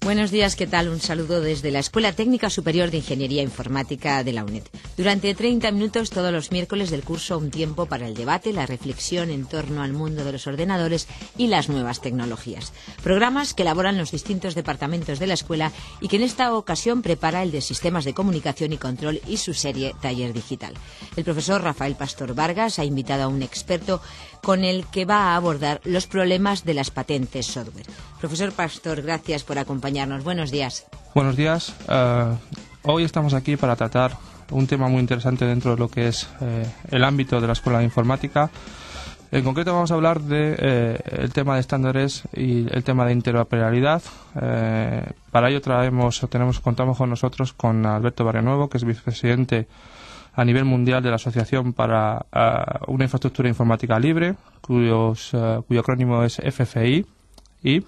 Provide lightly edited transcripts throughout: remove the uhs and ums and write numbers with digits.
Buenos días, ¿qué tal? Un saludo desde la Escuela Técnica Superior de Ingeniería Informática de la UNED. Durante 30 minutos todos los miércoles del curso, un tiempo para el debate, la reflexión en torno al mundo de los ordenadores y las nuevas tecnologías. Programas que elaboran los distintos departamentos de la escuela y que en esta ocasión prepara el de Sistemas de Comunicación y Control y su serie Taller Digital. El profesor Rafael Pastor Vargas ha invitado a un experto con el que va a abordar los problemas de las patentes software. Profesor Pastor, gracias por acompañarnos. Buenos días. Buenos días. Hoy estamos aquí para tratar un tema muy interesante dentro de lo que es el ámbito de la Escuela de Informática. En concreto vamos a hablar de el tema de estándares y el tema de interoperabilidad. Para ello contamos con nosotros con Alberto Barrionuevo, que es vicepresidente a nivel mundial de la Asociación para una Infraestructura Informática Libre, cuyo acrónimo es FFI. Y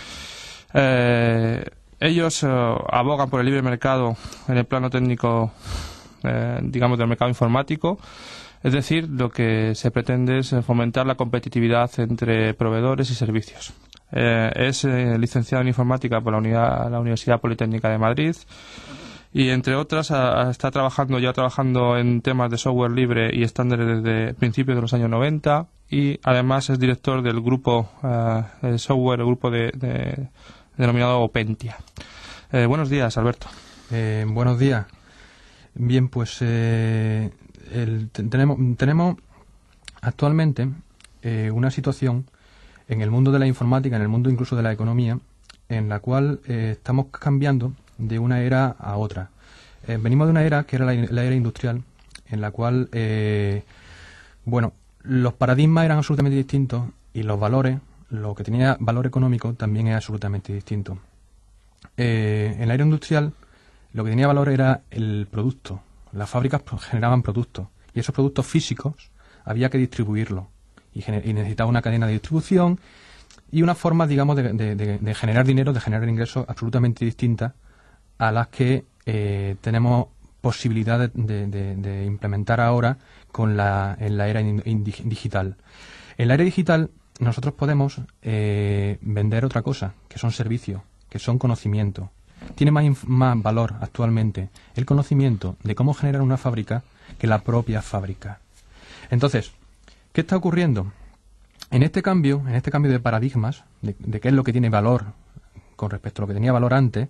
ellos abogan por el libre mercado en el plano técnico, digamos, del mercado informático. Es decir, lo que se pretende es fomentar la competitividad entre proveedores y servicios. Es licenciado en informática por la Universidad Politécnica de Madrid y, entre otras, está trabajando en temas de software libre y estándares desde principios de los años 90, y además es director del grupo de software, el grupo denominado Opentia. Buenos días, Alberto. Buenos días. Bien, pues tenemos actualmente una situación en el mundo de la informática, en el mundo incluso de la economía, en la cual estamos cambiando de una era a otra. Venimos de una era que era la era industrial, en la cual, los paradigmas eran absolutamente distintos y los valores, lo que tenía valor económico, también es absolutamente distinto. En la era industrial, lo que tenía valor era el producto. Las fábricas generaban productos y esos productos físicos había que distribuirlos y necesitaba una cadena de distribución y una forma, digamos, de generar dinero, de generar ingresos absolutamente distintas a las que tenemos posibilidad de implementar ahora en la era digital. En la era digital nosotros podemos vender otra cosa, que son servicios, que son conocimiento. Tiene más valor actualmente el conocimiento de cómo generar una fábrica que la propia fábrica. Entonces, ¿qué está ocurriendo? En este cambio de paradigmas, de qué es lo que tiene valor con respecto a lo que tenía valor antes,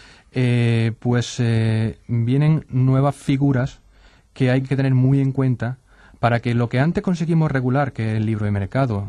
vienen nuevas figuras que hay que tener muy en cuenta para que lo que antes conseguimos regular, que es el libro de mercado,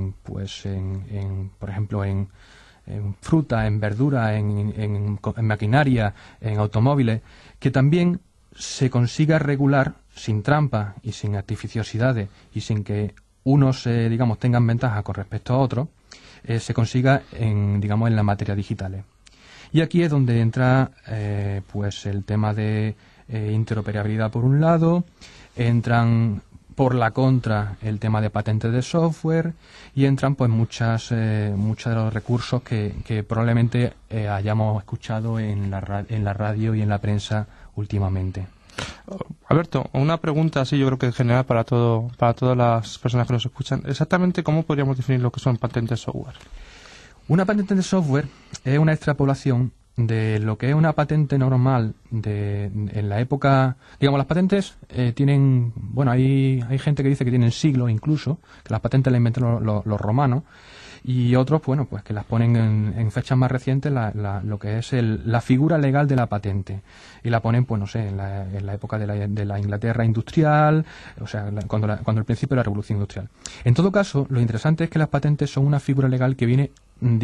por ejemplo, en fruta, en verdura, en maquinaria, en automóviles, que también se consiga regular sin trampa y sin artificiosidades y sin que unos, tengan ventaja con respecto a otros, se consiga en la materia digitales. Y aquí es donde entra el tema de interoperabilidad por un lado, entran por la contra el tema de patentes de software y entran muchos de los recursos que probablemente hayamos escuchado en la radio y en la prensa últimamente. Alberto, una pregunta así, yo creo que en general para todas las personas que nos escuchan. Exactamente, ¿cómo podríamos definir lo que son patentes de software? Una patente de software es una extrapolación de lo que es una patente normal en la época. Digamos, las patentes tienen, hay gente que dice que tienen siglos incluso, que las patentes las inventaron los romanos, y otros, que las ponen en fechas más recientes, lo que es la figura legal de la patente, y la ponen, en la época de la Inglaterra industrial, o sea, cuando el principio de la Revolución Industrial. En todo caso, lo interesante es que las patentes son una figura legal que viene,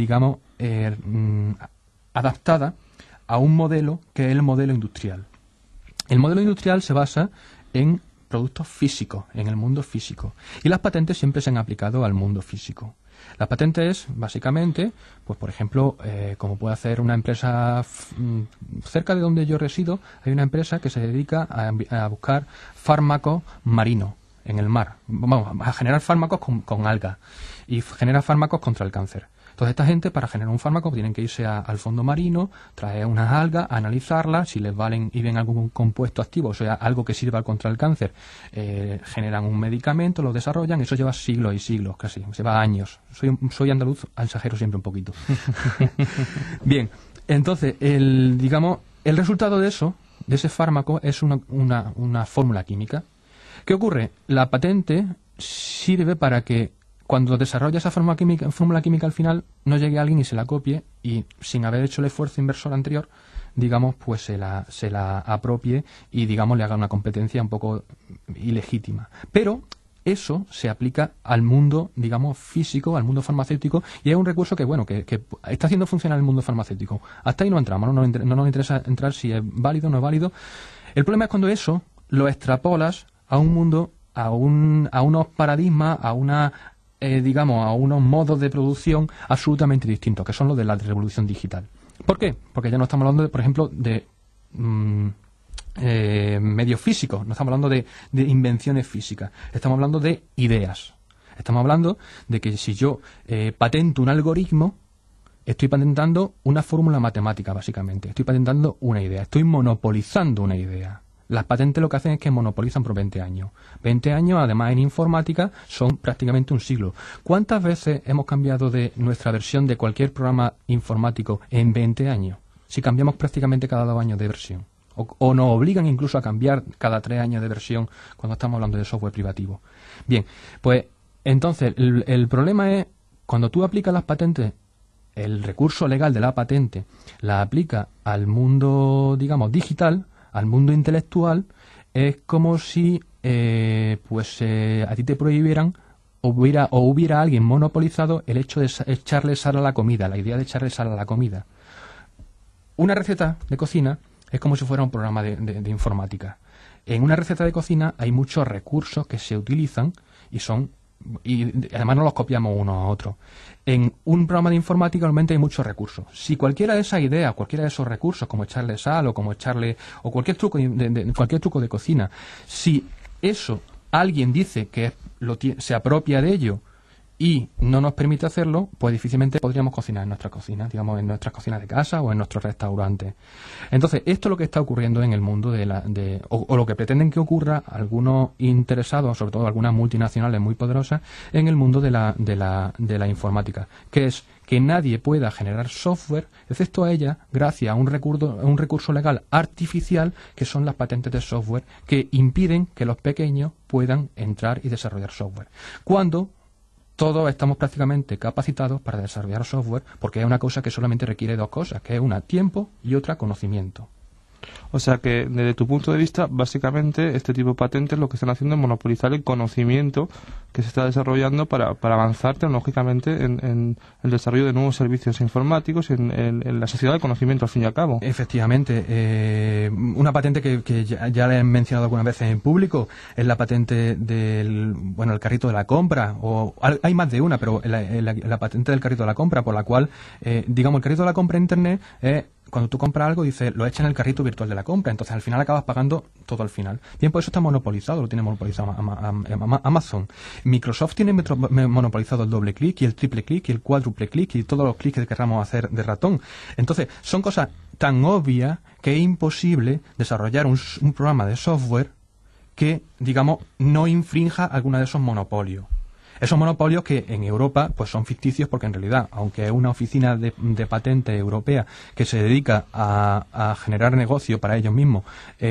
adaptada a un modelo que es el modelo industrial. El modelo industrial se basa en productos físicos, en el mundo físico, y las patentes siempre se han aplicado al mundo físico. Las patentes, básicamente, por ejemplo, como puede hacer una empresa cerca de donde yo resido, hay una empresa que se dedica a buscar fármacos marinos en el mar. Vamos, a generar fármacos con algas y genera fármacos contra el cáncer. Entonces, esta gente, para generar un fármaco, tienen que irse al fondo marino, traer unas algas, analizarlas, si les valen y ven algún compuesto activo, o sea, algo que sirva contra el cáncer, generan un medicamento, lo desarrollan, eso lleva siglos y siglos, casi, lleva años. Soy andaluz, exagero siempre un poquito. Bien, Entonces, digamos, el resultado de eso, de ese fármaco, es una fórmula química. ¿Qué ocurre? La patente sirve para que cuando desarrolla esa fórmula química al final no llegue alguien y se la copie y sin haber hecho el esfuerzo inversor anterior, digamos, pues se la apropie y, digamos, le haga una competencia un poco ilegítima. Pero eso se aplica al mundo, digamos, físico, al mundo farmacéutico, y es un recurso que, bueno, que está haciendo funcionar el mundo farmacéutico. Hasta ahí no entramos, no nos interesa entrar si es válido o no es válido. El problema es cuando eso lo extrapolas a un mundo, a unos paradigmas, a unos modos de producción absolutamente distintos, que son los de la revolución digital. ¿Por qué? Porque ya no estamos hablando, por ejemplo, de medios físicos, no estamos hablando de invenciones físicas, estamos hablando de ideas. Estamos hablando de que si yo patento un algoritmo, estoy patentando una fórmula matemática, básicamente. Estoy patentando una idea, estoy monopolizando una idea. Las patentes lo que hacen es que monopolizan por 20 años. 20 años, además, en informática, son prácticamente un siglo. ¿Cuántas veces hemos cambiado de nuestra versión de cualquier programa informático en 20 años? Si cambiamos prácticamente cada 2 años de versión. O nos obligan incluso a cambiar cada 3 años de versión cuando estamos hablando de software privativo. Bien, pues entonces el problema es cuando tú aplicas las patentes, el recurso legal de la patente, la aplica al mundo, digamos, digital, al mundo intelectual, es como si a ti te prohibieran o hubiera alguien monopolizado el hecho de echarle sal a la comida, la idea de echarle sal a la comida. Una receta de cocina es como si fuera un programa de informática. En una receta de cocina hay muchos recursos que se utilizan y además no los copiamos unos a otros. En un programa de informática normalmente hay muchos recursos. Si cualquiera de esas ideas, cualquiera de esos recursos, como echarle sal o cualquier truco cualquier truco de cocina, si eso alguien dice que se apropia de ello y no nos permite hacerlo, pues difícilmente podríamos cocinar en nuestra cocina, digamos, en nuestras cocinas de casa o en nuestros restaurantes. Entonces, esto es lo que está ocurriendo en el mundo o lo que pretenden que ocurra algunos interesados, sobre todo algunas multinacionales muy poderosas, en el mundo de la informática, que es que nadie pueda generar software, excepto a ella, gracias a un recurso legal artificial, que son las patentes de software, que impiden que los pequeños puedan entrar y desarrollar software. Cuando todos estamos prácticamente capacitados para desarrollar software, porque es una cosa que solamente requiere 2 cosas, que es una, tiempo, y otra, conocimiento. O sea que, desde tu punto de vista, básicamente este tipo de patentes lo que están haciendo es monopolizar el conocimiento que se está desarrollando para avanzar tecnológicamente en el desarrollo de nuevos servicios informáticos en la sociedad del conocimiento, al fin y al cabo. Efectivamente. Una patente que ya le he mencionado algunas veces en público es la patente del el carrito de la compra. Hay más de una, pero la patente del carrito de la compra, por la cual, digamos, el carrito de la compra en Internet es cuando tú compras algo, dice, lo echa en el carrito virtual de la compra. Entonces, al final acabas pagando todo al final. Bien, pues eso está monopolizado, lo tiene monopolizado Amazon. Microsoft tiene monopolizado el doble clic y el triple clic y el cuádruple clic y todos los clics que queramos hacer de ratón. Entonces, son cosas tan obvias que es imposible desarrollar un programa de software que, digamos, no infrinja alguno de esos monopolios. Esos monopolios que en Europa pues son ficticios porque en realidad, aunque es una oficina de patente europea que se dedica a generar negocio para ellos mismos,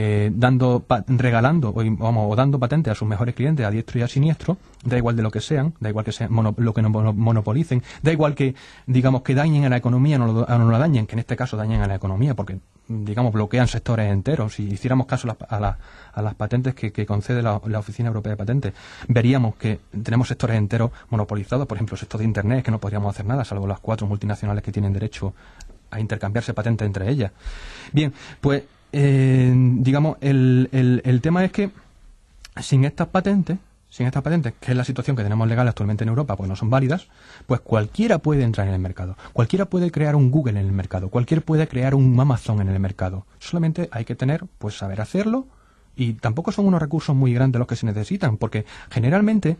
regalando o dando patentes a sus mejores clientes a diestro y a siniestro, da igual de lo que sean, da igual que sean lo que monopolicen, da igual que, digamos, que dañen a la economía o no la dañen, que en este caso dañen a la economía porque, digamos, bloquean sectores enteros. Si hiciéramos caso a las patentes que concede la Oficina Europea de Patentes, veríamos que tenemos sectores enteros monopolizados, por ejemplo, el sector de Internet, que no podríamos hacer nada, salvo las 4 multinacionales que tienen derecho a intercambiarse patentes entre ellas. Bien, pues, digamos, el tema es que sin estas patentes, que es la situación que tenemos legal actualmente en Europa, pues no son válidas, pues cualquiera puede entrar en el mercado, cualquiera puede crear un Google en el mercado, cualquiera puede crear un Amazon en el mercado. Solamente hay que saber hacerlo, y tampoco son unos recursos muy grandes los que se necesitan, porque generalmente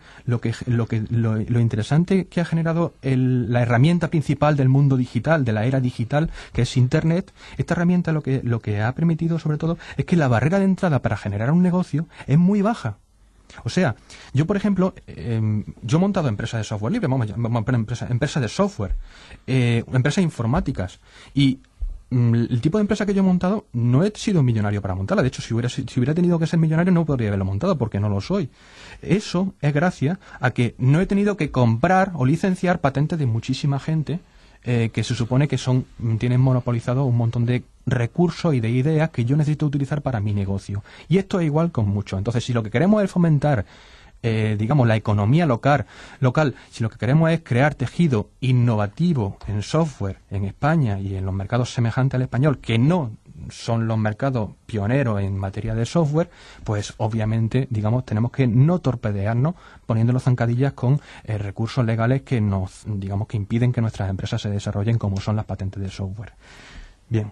lo interesante que ha generado la herramienta principal del mundo digital, de la era digital, que es Internet, esta herramienta lo que ha permitido sobre todo es que la barrera de entrada para generar un negocio es muy baja. O sea, yo por ejemplo, yo he montado empresas de software libre, empresas de software, empresas informáticas, y el tipo de empresa que yo he montado no he sido millonario para montarla. De hecho, si hubiera tenido que ser millonario no podría haberlo montado porque no lo soy. Eso es gracias a que no he tenido que comprar o licenciar patentes de muchísima gente que se supone que tienen monopolizado un montón de recursos y de ideas que yo necesito utilizar para mi negocio. Y esto es igual con mucho. Entonces, si lo que queremos es fomentar digamos, la economía local, si lo que queremos es crear tejido innovativo en software en España y en los mercados semejantes al español, que no son los mercados pioneros en materia de software, pues obviamente, digamos, tenemos que no torpedearnos poniéndonos zancadillas con recursos legales que que impiden que nuestras empresas se desarrollen, como son las patentes de software. Bien.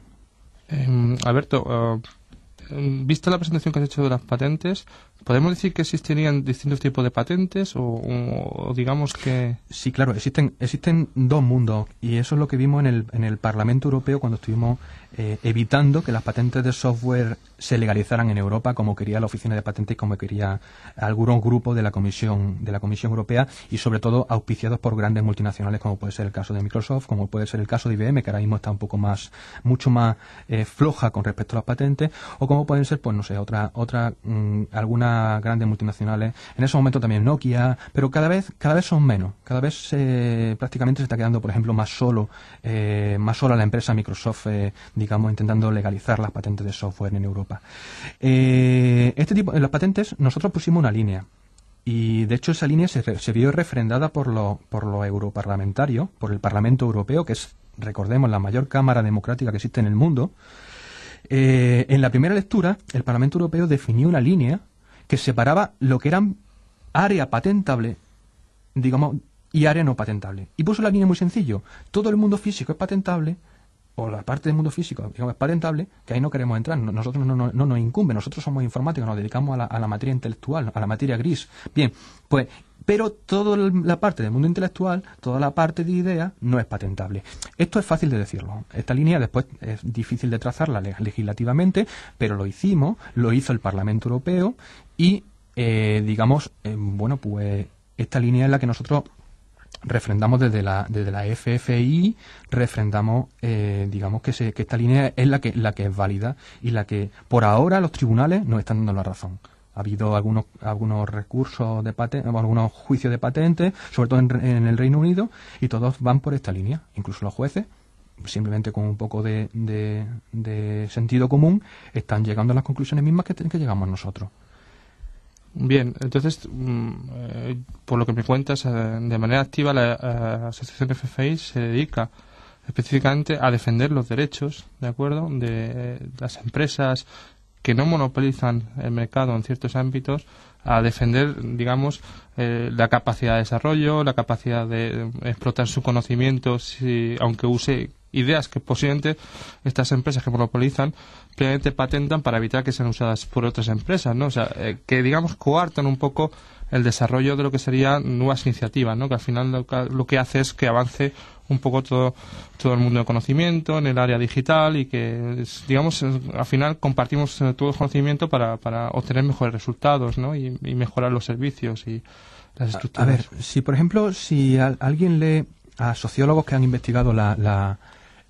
Alberto, vista la presentación que has hecho de las patentes, ¿podemos decir que existirían distintos tipos de patentes o digamos que...? Sí, claro, existen dos mundos y eso es lo que vimos en el Parlamento Europeo cuando estuvimos evitando que las patentes de software se legalizaran en Europa como quería la Oficina de Patentes y como quería algunos grupos de la Comisión Europea y sobre todo auspiciados por grandes multinacionales como puede ser el caso de Microsoft, como puede ser el caso de IBM, que ahora mismo está mucho más floja con respecto a las patentes, o como pueden ser, pues no sé, algunas grandes multinacionales, en ese momento también Nokia, pero cada vez son menos, cada vez prácticamente se está quedando, por ejemplo, más sola la empresa Microsoft, digamos, intentando legalizar las patentes de software en Europa. En las patentes nosotros pusimos una línea y de hecho esa línea se vio refrendada por los europarlamentarios, por el Parlamento Europeo, que es, recordemos, la mayor cámara democrática que existe en el mundo. En la primera lectura el Parlamento Europeo definió una línea que separaba lo que eran área patentable, digamos, y área no patentable. Y puso la línea muy sencillo. Todo el mundo físico es patentable, o la parte del mundo físico, digamos, es patentable, que ahí no queremos entrar. Nosotros no nos incumbe. Nosotros somos informáticos, nos dedicamos a la materia intelectual, a la materia gris. Bien, pues, pero toda la parte del mundo intelectual, toda la parte de ideas, no es patentable. Esto es fácil de decirlo. Esta línea después es difícil de trazarla legislativamente, pero lo hizo el Parlamento Europeo y, pues esta línea es la que nosotros refrendamos desde la FFI, refrendamos, digamos que esta línea es la que es válida y la que por ahora los tribunales nos están dando la razón. Ha habido algunos recursos de patente, algunos juicios de patentes, sobre todo en el Reino Unido, y todos van por esta línea, incluso los jueces, simplemente con un poco de sentido común, están llegando a las conclusiones mismas que llegamos nosotros. Bien, entonces, por lo que me cuentas, de manera activa la asociación FFI se dedica específicamente a defender los derechos, ¿de acuerdo?, de las empresas que no monopolizan el mercado en ciertos ámbitos, a defender, digamos, la capacidad de desarrollo, la capacidad de explotar su conocimiento, aunque use ideas que posiblemente estas empresas que monopolizan plenamente patentan para evitar que sean usadas por otras empresas, ¿no? O sea, que, digamos, coartan un poco el desarrollo de lo que serían nuevas iniciativas, ¿no? Que al final lo que hace es que avance un poco todo el mundo del conocimiento en el área digital y que, digamos, al final compartimos todo el conocimiento para obtener mejores resultados, ¿no? Y mejorar los servicios y las estructuras. A ver, si por ejemplo, si alguien lee a sociólogos que han investigado la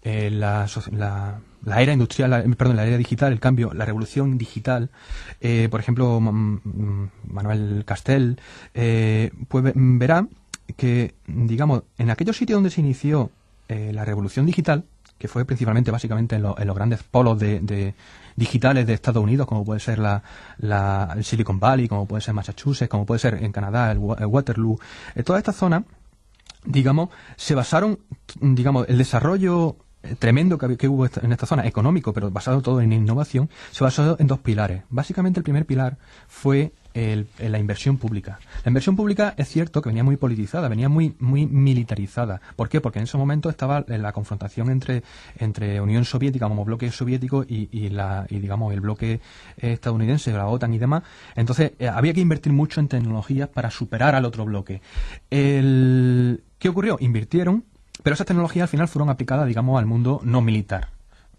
era industrial, la era digital, el cambio, la revolución digital, por ejemplo, Manuel Castell, pues verá que, digamos, en aquellos sitios donde se inició la revolución digital, que fue principalmente, básicamente, en los grandes polos de digitales de Estados Unidos, como puede ser el Silicon Valley, como puede ser Massachusetts, como puede ser en Canadá el Waterloo, todas estas zonas, digamos, se basaron, digamos, el desarrollo tremendo que hubo en esta zona, económico, pero basado todo en innovación, se basó en dos pilares. Básicamente el primer pilar fue la inversión pública. La inversión pública es cierto que venía muy politizada, venía muy militarizada. ¿Por qué? Porque en ese momento estaba la confrontación entre Unión Soviética como bloque soviético y digamos el bloque estadounidense, la OTAN y demás. Entonces había que invertir mucho en tecnologías para superar al otro bloque. ¿Qué ocurrió? Invirtieron, pero esas tecnologías al final fueron aplicadas, digamos, al mundo no militar.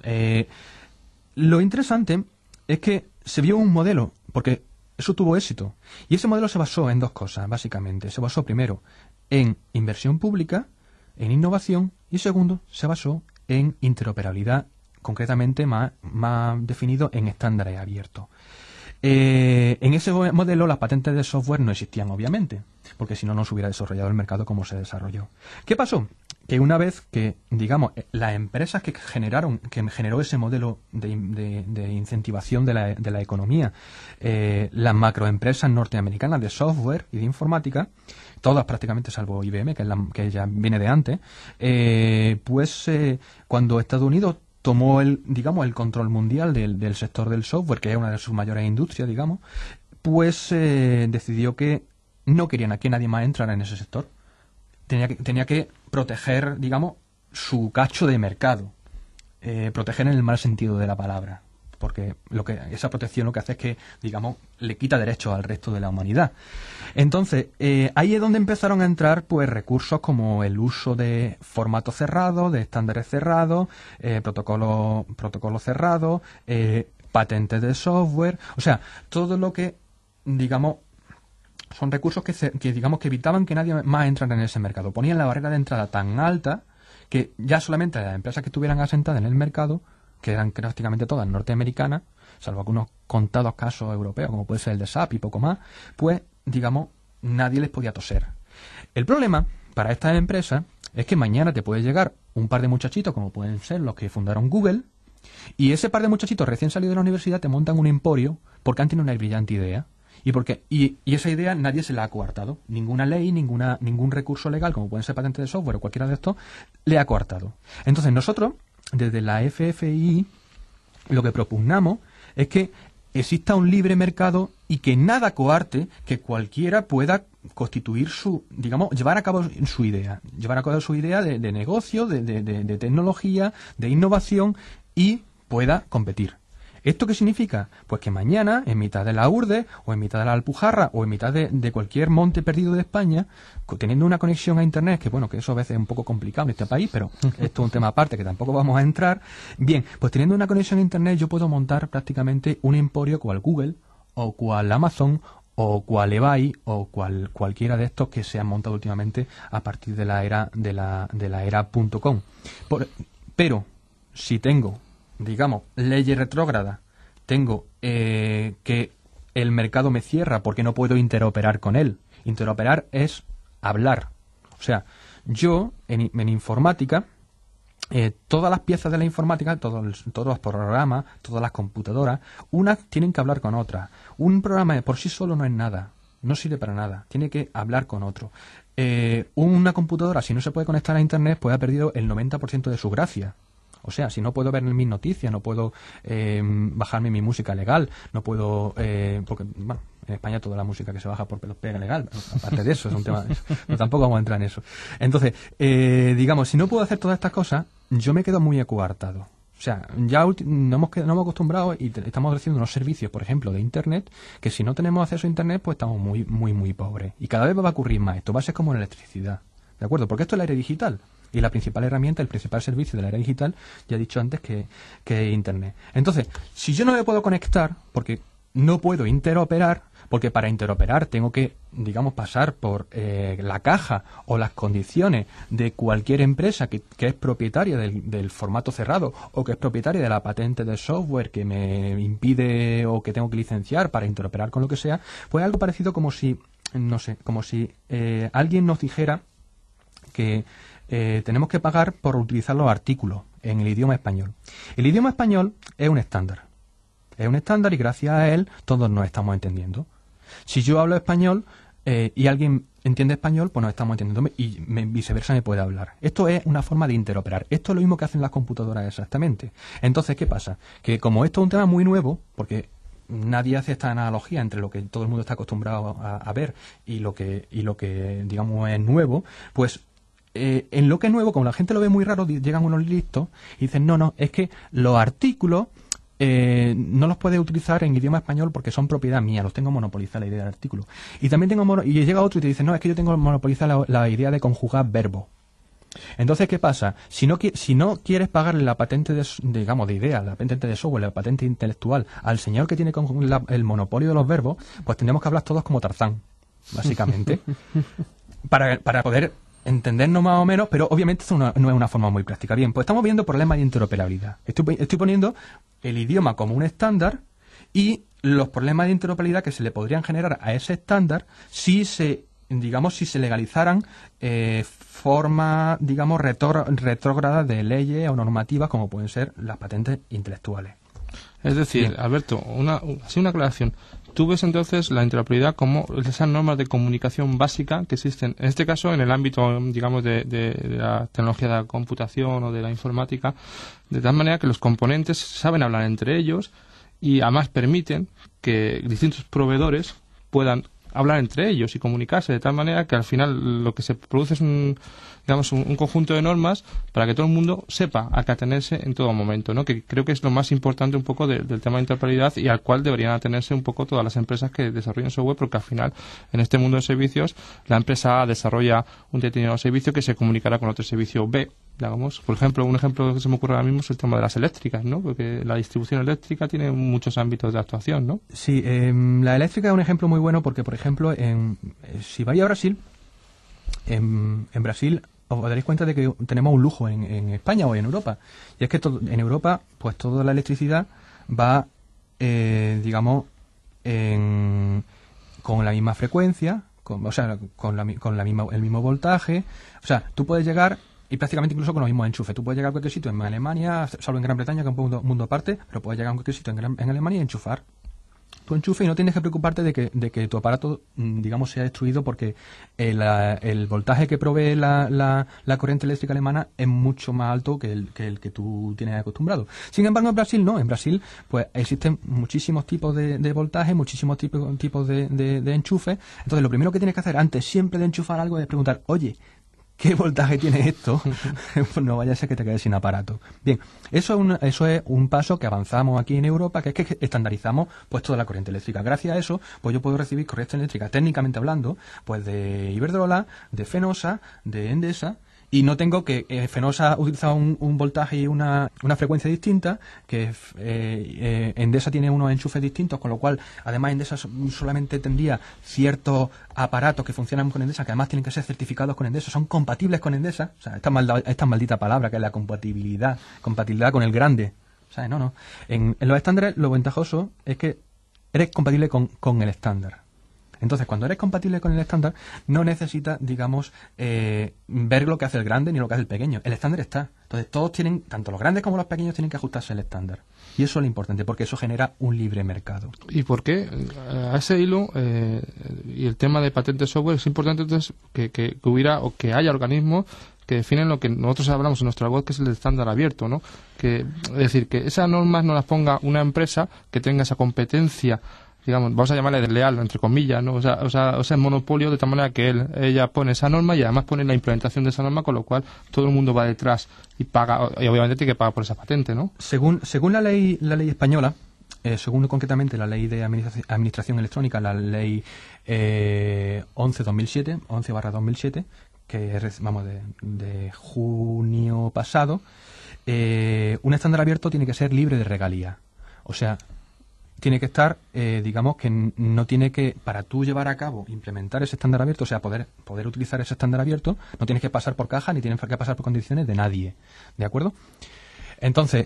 Lo interesante es que se vio un modelo, porque eso tuvo éxito. Y ese modelo se basó en dos cosas, básicamente. Se basó primero en inversión pública, en innovación, y segundo, se basó en interoperabilidad concretamente más definido en estándares abiertos. En ese modelo las patentes de software no existían, obviamente, porque si no, no se hubiera desarrollado el mercado como se desarrolló. ¿Qué pasó? Que una vez que, digamos, las empresas que generó ese modelo de incentivación de la economía, las macroempresas norteamericanas de software y de informática, todas prácticamente salvo IBM, que ya viene de antes, cuando Estados Unidos tomó el control mundial del sector del software, que es una de sus mayores industrias, digamos, pues decidió que no querían que nadie más entrara en ese sector. Tenía que proteger, digamos, su cacho de mercado. Proteger en el mal sentido de la palabra. Porque esa protección lo que hace es que, digamos, le quita derechos al resto de la humanidad. Entonces, ahí es donde empezaron a entrar pues recursos como el uso de formatos cerrados, de estándares cerrados, protocolos cerrados, patentes de software, o sea, todo lo que, digamos, son recursos que digamos que evitaban que nadie más entrara en ese mercado. Ponían la barrera de entrada tan alta que ya solamente las empresas que estuvieran asentadas en el mercado, que eran prácticamente todas norteamericanas, salvo algunos contados casos europeos, como puede ser el de SAP y poco más, pues, digamos, nadie les podía toser. El problema para estas empresas es que mañana te puede llegar un par de muchachitos, como pueden ser los que fundaron Google, y ese par de muchachitos recién salidos de la universidad te montan un emporio porque han tenido una brillante idea. Y esa idea nadie se la ha coartado. Ninguna ley, ningún recurso legal, como pueden ser patentes de software o cualquiera de estos, le ha coartado. Entonces nosotros, desde la FFI, lo que propugnamos es que exista un libre mercado y que nada coarte que cualquiera pueda constituir llevar a cabo su idea de negocio, de tecnología, de innovación y pueda competir. ¿Esto qué significa? Pues que mañana, en mitad de la Urde, o en mitad de la Alpujarra, o en mitad de cualquier monte perdido de España, teniendo una conexión a Internet, que bueno, que eso a veces es un poco complicado en este país, pero esto es un tema aparte que tampoco vamos a entrar. Bien, pues teniendo una conexión a Internet yo puedo montar prácticamente un emporio cual Google, o cual Amazon, o cual eBay, o cualquiera de estos que se han montado últimamente a partir de la era .com. Pero, si tengo, digamos, leyes retrógradas, tengo que el mercado me cierra porque no puedo interoperar con él. Interoperar es hablar. O sea, yo en informática, todas las piezas de la informática, todos los programas, todas las computadoras, unas tienen que hablar con otras. Un programa por sí solo no es nada, no sirve para nada, tiene que hablar con otro. Una computadora, si no se puede conectar a Internet, pues ha perdido el 90% de su gracia. O sea, si no puedo ver mis noticias, no puedo bajarme mi música legal, no puedo... porque, bueno, en España toda la música que se baja por pelos pega legal. Pero aparte de eso, es un tema... pero tampoco vamos a entrar en eso. Entonces, digamos, si no puedo hacer todas estas cosas, yo me quedo muy acuartado. O sea, ya no hemos acostumbrado y estamos ofreciendo unos servicios, por ejemplo, de Internet, que si no tenemos acceso a Internet, pues estamos muy, muy, muy pobres. Y cada vez va a ocurrir más. Esto va a ser como en electricidad. ¿De acuerdo? Porque esto es la era digital. Y la principal herramienta, el principal servicio de la era digital, ya he dicho antes que es Internet. Entonces, si yo no me puedo conectar, porque no puedo interoperar, porque para interoperar tengo que, digamos, pasar por la caja o las condiciones de cualquier empresa que es propietaria del formato cerrado o que es propietaria de la patente de software que me impide o que tengo que licenciar para interoperar con lo que sea, pues algo parecido como si, no sé, como si alguien nos dijera que tenemos que pagar por utilizar los artículos en el idioma español. El idioma español es un estándar. Es un estándar y gracias a él todos nos estamos entendiendo. Si yo hablo español y alguien entiende español, pues nos estamos entendiendo y viceversa me puede hablar. Esto es una forma de interoperar. Esto es lo mismo que hacen las computadoras exactamente. Entonces, ¿qué pasa? Que como esto es un tema muy nuevo, porque nadie hace esta analogía entre lo que todo el mundo está acostumbrado a ver y lo que digamos es nuevo, pues en lo que es nuevo, como la gente lo ve muy raro, llegan unos listos y dicen, no, es que los artículos no los puedes utilizar en idioma español porque son propiedad mía, los tengo monopolizada la idea del artículo. Y también y llega otro y te dice, no, es que yo tengo monopolizada la idea de conjugar verbos. Entonces, ¿qué pasa? Si no quieres pagarle la patente de idea, la patente de software, la patente intelectual al señor que tiene el monopolio de los verbos, pues tendremos que hablar todos como Tarzán, básicamente, para poder entendernos más o menos, pero obviamente esto no es una forma muy práctica. Bien, pues estamos viendo problemas de interoperabilidad. Estoy poniendo el idioma como un estándar y los problemas de interoperabilidad que se le podrían generar a ese estándar si se legalizaran formas, digamos, retrógradas de leyes o normativas como pueden ser las patentes intelectuales. Es decir, Bien. Alberto, una aclaración. Tú ves entonces la interoperabilidad como esas normas de comunicación básica que existen, en este caso en el ámbito, digamos, de la tecnología de la computación o de la informática, de tal manera que los componentes saben hablar entre ellos y además permiten que distintos proveedores puedan hablar entre ellos y comunicarse de tal manera que al final lo que se produce es un conjunto de normas para que todo el mundo sepa a qué atenerse en todo momento, ¿no? Que creo que es lo más importante un poco del tema de interoperabilidad y al cual deberían atenerse un poco todas las empresas que desarrollan software, porque al final en este mundo de servicios la empresa A desarrolla un determinado servicio que se comunicará con otro servicio B. Digamos, por ejemplo, un ejemplo que se me ocurre ahora mismo es el tema de las eléctricas, ¿no? Porque la distribución eléctrica tiene muchos ámbitos de actuación, ¿no? Sí, la eléctrica es un ejemplo muy bueno porque, por ejemplo, si vais a Brasil, en Brasil os daréis cuenta de que tenemos un lujo en España o en Europa. Y es que en Europa, pues toda la electricidad va, digamos, con la misma frecuencia, con el mismo voltaje. O sea, tú puedes llegar, y prácticamente incluso con los mismos enchufes. Tú puedes llegar a cualquier sitio en Alemania, salvo en Gran Bretaña, que es un mundo aparte, pero puedes llegar a cualquier sitio en Alemania y enchufar tu enchufe y no tienes que preocuparte de que tu aparato, digamos, sea destruido porque el voltaje que provee la corriente eléctrica alemana es mucho más alto que el que tú tienes acostumbrado. Sin embargo, en Brasil no. En Brasil pues existen muchísimos tipos de voltaje, muchísimos tipos de enchufes. Entonces, lo primero que tienes que hacer antes siempre de enchufar algo es preguntar, oye, ¿qué voltaje tiene esto? Pues no vaya a ser que te quedes sin aparato. Bien, eso es un paso que avanzamos aquí en Europa, que es que estandarizamos pues toda la corriente eléctrica. Gracias a eso, pues yo puedo recibir corriente eléctrica, técnicamente hablando, pues de Iberdrola, de Fenosa, de Endesa, y no tengo que Fenosa utiliza un voltaje y una frecuencia distinta, que Endesa tiene unos enchufes distintos, con lo cual además Endesa solamente tendría ciertos aparatos que funcionan con Endesa, que además tienen que ser certificados con Endesa, son compatibles con Endesa. O sea, esta maldita palabra que es la compatibilidad con el grande. O sea, no. En los estándares lo ventajoso es que eres compatible con el estándar. Entonces, cuando eres compatible con el estándar, no necesitas, digamos, ver lo que hace el grande ni lo que hace el pequeño. El estándar está. Entonces, todos tienen, tanto los grandes como los pequeños, tienen que ajustarse al estándar. Y eso es lo importante, porque eso genera un libre mercado. ¿Y por qué? A ese hilo, y el tema de patentes software, es importante entonces que hubiera o que haya organismos que definen lo que nosotros hablamos en nuestra web, que es el estándar abierto, ¿no? Es decir, que esas normas no las ponga una empresa que tenga esa competencia, digamos, vamos a llamarle desleal, entre comillas, ¿no? O sea, el monopolio, de tal manera que ella pone esa norma y además pone la implementación de esa norma, con lo cual todo el mundo va detrás y paga, y obviamente tiene que pagar por esa patente, ¿no? Según la ley española, según concretamente la ley de administración electrónica, la ley 11/2007, que es, vamos, de junio pasado, un estándar abierto tiene que ser libre de regalía. O sea, tiene que estar, digamos, que no tiene que, para tú llevar a cabo, implementar ese estándar abierto, o sea, poder utilizar ese estándar abierto, no tienes que pasar por caja ni tienes que pasar por condiciones de nadie. ¿De acuerdo? Entonces,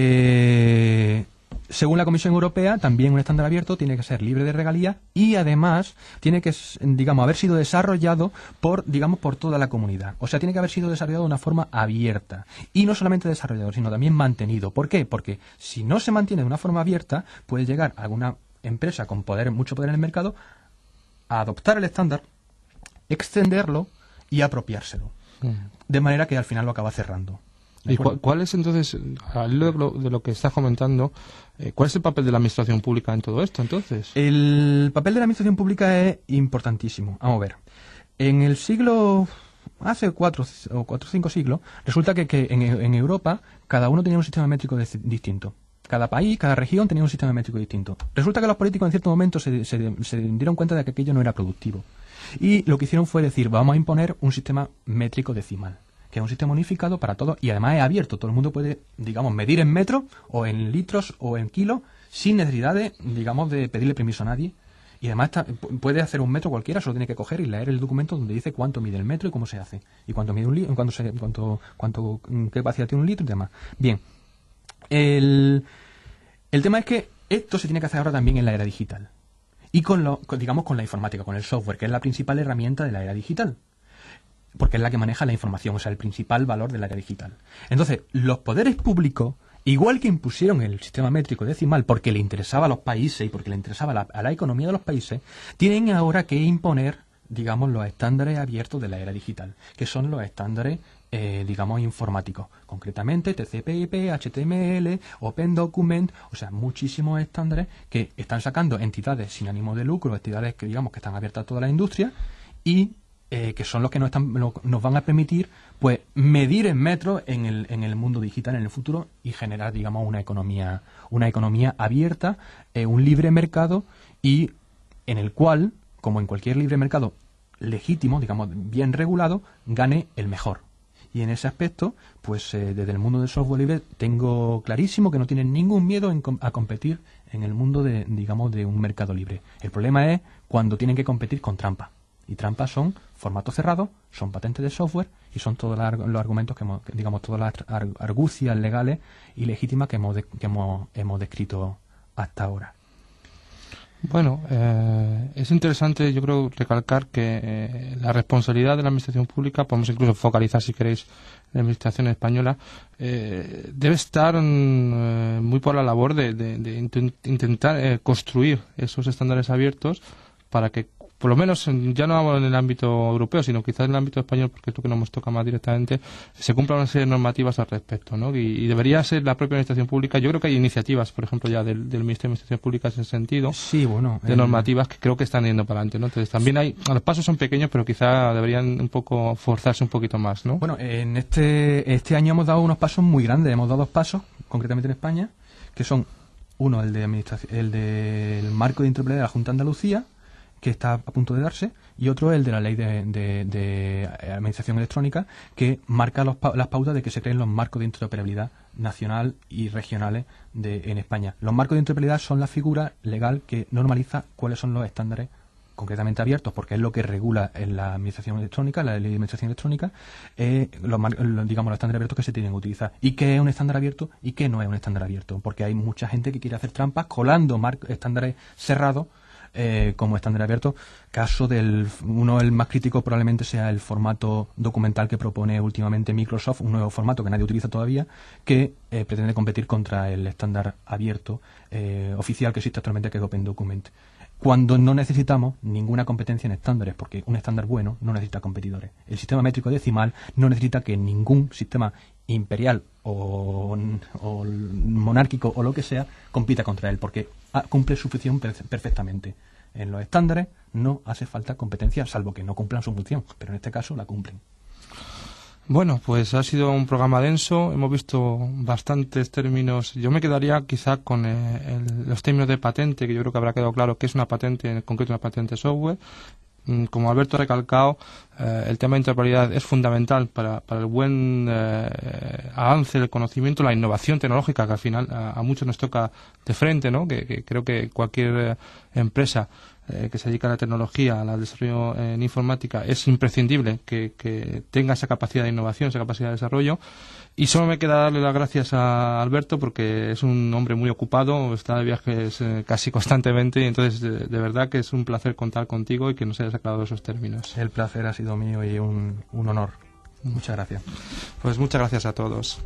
según la Comisión Europea, también un estándar abierto tiene que ser libre de regalías y además tiene que, digamos, haber sido desarrollado por toda la comunidad. O sea, tiene que haber sido desarrollado de una forma abierta. Y no solamente desarrollado, sino también mantenido. ¿Por qué? Porque si no se mantiene de una forma abierta, puede llegar alguna empresa con mucho poder en el mercado a adoptar el estándar, extenderlo y apropiárselo. De manera que al final lo acaba cerrando. ¿Y cuál es entonces, al hilo de lo que estás comentando, cuál es el papel de la administración pública en todo esto entonces? El papel de la administración pública es importantísimo. Vamos a ver. En el siglo, hace 4 o 5 siglos, resulta que en Europa cada uno tenía un sistema métrico distinto. Cada país, cada región tenía un sistema métrico distinto. Resulta que los políticos en cierto momento se dieron cuenta de que aquello no era productivo. Y lo que hicieron fue decir, vamos a imponer un sistema métrico decimal, que es un sistema unificado para todos y además es abierto. Todo el mundo puede, digamos, medir en metros o en litros o en kilos sin necesidad de, digamos, de pedirle permiso a nadie. Y además puede hacer un metro cualquiera, solo tiene que coger y leer el documento donde dice cuánto mide el metro y cómo se hace. Y cuánto mide un litro, qué capacidad tiene un litro y demás. Bien. El tema es que esto se tiene que hacer ahora también en la era digital. Y con la informática, con el software, que es la principal herramienta de la era digital. Porque es la que maneja la información, o sea, el principal valor de la era digital. Entonces, los poderes públicos, igual que impusieron el sistema métrico decimal porque le interesaba a los países y porque le interesaba a la economía de los países, tienen ahora que imponer, digamos, los estándares abiertos de la era digital, que son los estándares, digamos, informáticos. Concretamente, TCP/IP, HTML, Open Document, o sea, muchísimos estándares que están sacando entidades sin ánimo de lucro, entidades que, digamos, que están abiertas a toda la industria y que son los que nos van a permitir pues medir en metros en el mundo digital en el futuro y generar, digamos, una economía abierta, un libre mercado y en el cual, como en cualquier libre mercado legítimo, digamos, bien regulado, gane el mejor. Y en ese aspecto, pues desde el mundo del software libre tengo clarísimo que no tienen ningún miedo a competir en el mundo de un mercado libre. El problema es cuando tienen que competir con trampa. Y trampas son formatos cerrados, son patentes de software y son todos los argumentos todas las argucias legales y legítimas que hemos descrito hasta ahora. Bueno, es interesante, yo creo, recalcar que la responsabilidad de la administración pública, podemos incluso focalizar, si queréis, la administración española, debe estar muy por la labor de intentar construir esos estándares abiertos para que, por lo menos, ya no hablo en el ámbito europeo, sino quizás en el ámbito español, porque es lo que nos toca más directamente, se cumplan una serie de normativas al respecto, ¿no? Y debería ser la propia administración pública. Yo creo que hay iniciativas, por ejemplo, ya del Ministerio de Administración Pública en ese sentido, sí, bueno, de normativas que creo que están yendo para adelante, ¿no? Entonces, también los pasos son pequeños, pero quizá deberían un poco forzarse un poquito más, ¿no? Bueno, en este año hemos dado unos pasos muy grandes. Hemos dado 2 pasos, concretamente en España, que son, uno, el del marco de interoperabilidad de la Junta de Andalucía, que está a punto de darse, y otro el de la ley de administración electrónica, que marca las pautas de que se creen los marcos de interoperabilidad nacional y regionales en España. Los marcos de interoperabilidad son la figura legal que normaliza cuáles son los estándares concretamente abiertos, porque es lo que regula en la administración electrónica, la ley de administración electrónica, los estándares abiertos que se tienen que utilizar. Y qué es un estándar abierto y qué no es un estándar abierto, porque hay mucha gente que quiere hacer trampas colando estándares cerrados como estándar abierto. Caso el más crítico probablemente sea el formato documental que propone últimamente Microsoft, un nuevo formato que nadie utiliza todavía, que pretende competir contra el estándar abierto oficial que existe actualmente, que es Open Document. Cuando no necesitamos ninguna competencia en estándares, porque un estándar bueno no necesita competidores. El sistema métrico decimal no necesita que ningún sistema imperial o monárquico o lo que sea compita contra él, porque cumple su función perfectamente. En los estándares no hace falta competencia, salvo que no cumplan su función, pero en este caso la cumplen. Bueno, pues ha sido un programa denso, hemos visto bastantes términos. Yo me quedaría quizá con los términos de patente, que yo creo que habrá quedado claro que es una patente, en concreto una patente software. Como Alberto ha recalcado, el tema de interoperabilidad es fundamental para el buen avance del conocimiento, la innovación tecnológica, que al final a muchos nos toca de frente, ¿no? Que creo que cualquier empresa que se dedica a la tecnología, al desarrollo en informática, es imprescindible que tenga esa capacidad de innovación, esa capacidad de desarrollo. Y solo me queda darle las gracias a Alberto, porque es un hombre muy ocupado, está de viajes casi constantemente, y entonces de verdad que es un placer contar contigo y que nos hayas aclarado esos términos. El placer ha sido mío y un honor. Muchas gracias. Pues muchas gracias a todos.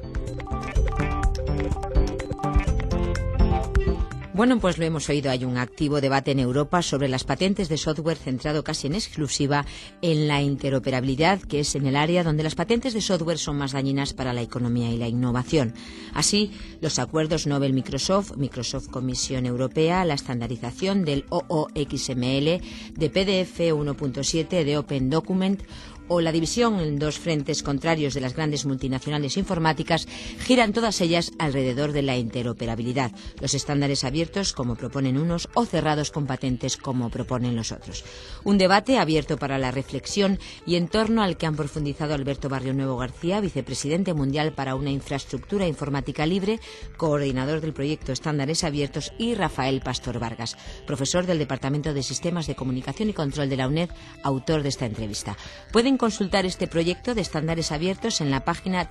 Bueno, pues lo hemos oído, hay un activo debate en Europa sobre las patentes de software centrado casi en exclusiva en la interoperabilidad, que es en el área donde las patentes de software son más dañinas para la economía y la innovación. Así, los acuerdos Nobel-Microsoft, Microsoft-Comisión Europea, la estandarización del OOXML, de PDF 1.7, de Open Document o la división en dos frentes contrarios de las grandes multinacionales informáticas giran todas ellas alrededor de la interoperabilidad, los estándares abiertos como proponen unos o cerrados con patentes como proponen los otros. Un debate abierto para la reflexión y en torno al que han profundizado Alberto Barrionuevo García, vicepresidente mundial para una infraestructura informática libre, coordinador del proyecto Estándares Abiertos, y Rafael Pastor Vargas, profesor del Departamento de Sistemas de Comunicación y Control de la UNED, autor de esta entrevista. Pueden consultar este proyecto de estándares abiertos en la página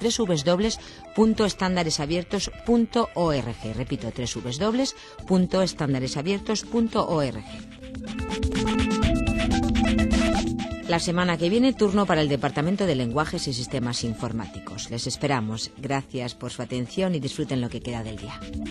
www.estandaresabiertos.org. Repito, www.estandaresabiertos.org. La semana que viene, turno para el Departamento de Lenguajes y Sistemas Informáticos. Les esperamos. Gracias por su atención y disfruten lo que queda del día.